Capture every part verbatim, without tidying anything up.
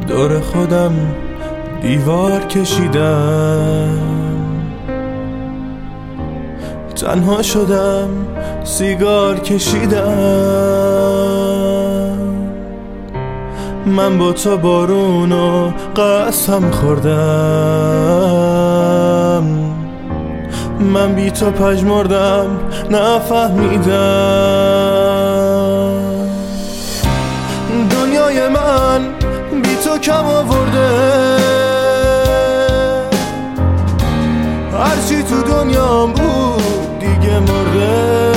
دور خودم دیوار کشیدم، تنها شدم سیگار کشیدم. من با تو بارونو قسم خوردم، من بی تو پژمردم نفهمیدم. دنیای من بی تو کم آورده، هرچی تو دنیام بود دیگه مرده.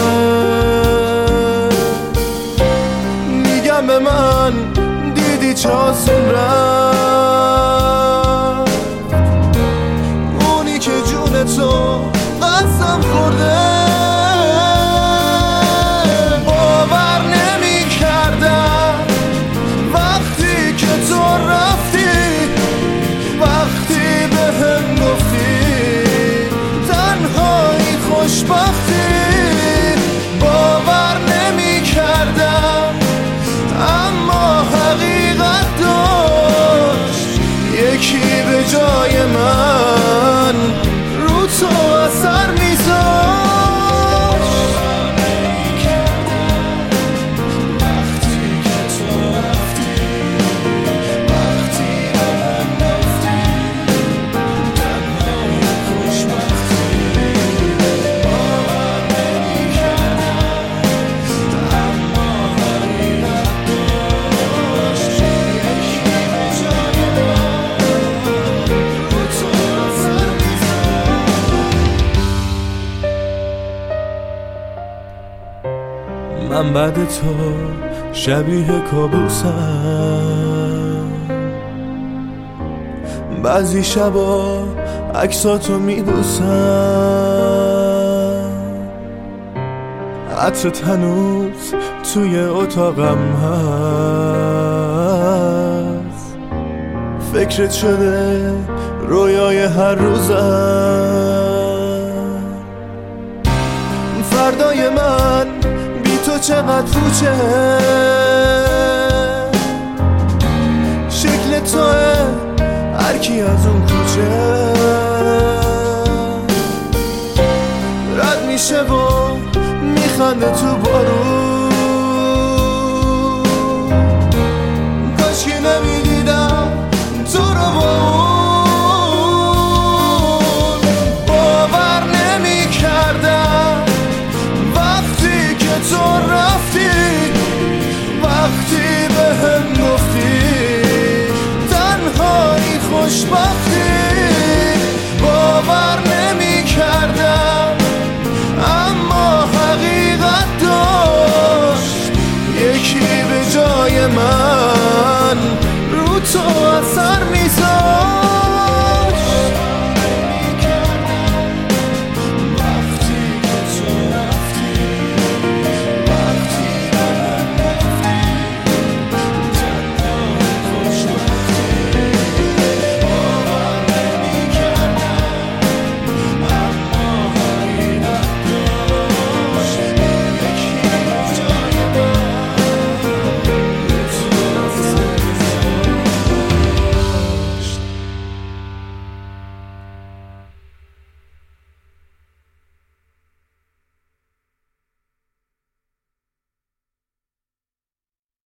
میگم به من دیدی چه آسون رفت، اونی که جون تو قسم خورده. باور نمی کردم وقتی که تو رفتی، وقتی به هم گفتی تنهایی خوشبختی. باور نمی کردم اما حقیقت داشت، یکی به جای من رو تو اثر میذاشت. من بعد تو شبیه کابوسم، بعضی شبا عکساتو میبوسم. عطرت هنوز توی اتاقم هست، فکرت شده رویای هر روزم. فردای من تو چقدر پوچه، شکل توه هر کی از اون کوچه. رد میشه و میخنده تو بارون،